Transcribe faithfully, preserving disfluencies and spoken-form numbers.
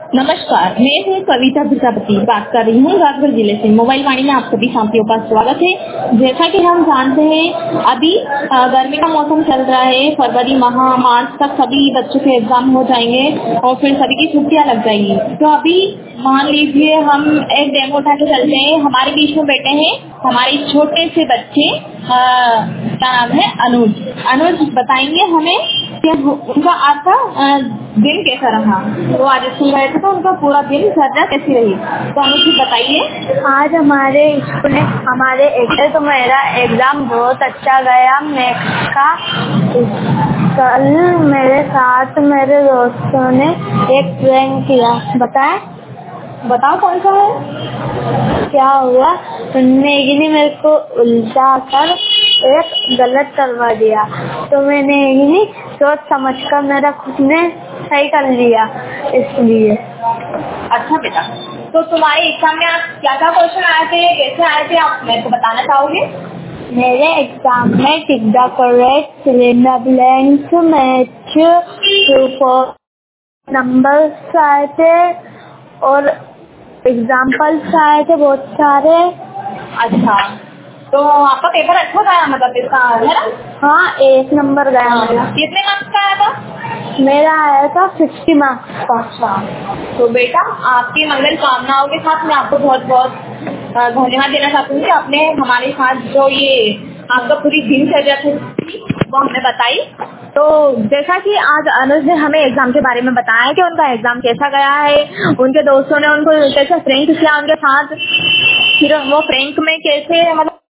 नमस्कार, मैं हूँ कविता प्रजापति, बात कर रही हूँ राजगढ़ जिले से। मोबाइल वाणी में आप सभी साथियों का स्वागत है। जैसा कि हम जानते हैं, अभी गर्मी का मौसम चल रहा है। फरवरी माह मार्च तक सभी बच्चों के एग्जाम हो जाएंगे और फिर सभी की छुट्टियां लग जाएंगी। तो अभी मान लीजिए हम एक डेमो उठा के चलते हैं। हमारे बीच में बैठे हैं हमारे छोटे से बच्चे, क्या नाम है, अनुज। अनुज बताएंगे हमें कि उनका आज का दिन कैसा रहा। वो आज स्कूल गए थे तो उनका पूरा दिन चर्चा कैसी रही। तो अनुज जी बताइए। आज हमारे स्कूल में हमारे एक तो मेरा एग्जाम बहुत अच्छा गया। मैथ्स का कल मेरे साथ मेरे दोस्तों ने एक प्रैंक किया। बताएं? बताओ कौन सा है। क्या हुआ, मैगी ने मेरे को उल्टा कर एक गलत करवा दिया, तो मैंने ही सोच समझ कर मेरा खुद ने सही कर लिया, इसलिए। अच्छा बेटा, तो तुम्हारे एग्जाम में आज क्या क्या क्वेश्चन आए थे, कैसे आए थे, आप मेरे को बताना चाहोगे? मेरे एग्जाम में tick the correct, fill in the blanks, match, true false numbers आए थे और एग्जाम्पल्स आए थे बहुत सारे। अच्छा, तो आपका पेपर अच्छा गया, मतलब इसका है ना? हाँ, एक नंबर गया मेरा। कितने मार्क्स का आया था? मेरा आया था सिक्सटी मार्क्स का। अच्छा, तो बेटा आपकी मंगल कामनाओं के साथ मैं आपको बहुत बहुत धन्यवाद देना चाहती हूँ कि आपने हमारे साथ जो ये आपका पूरी दिनचर्या थी वो हमें बताई। तो जैसा कि आज अनुज ने हमें एग्जाम के बारे में बताया कि उनका एग्जाम कैसा गया है, उनके दोस्तों ने उनको कैसे फ्रैंक किया उनके साथ, फिर वो फ्रैंक में कैसे मतलब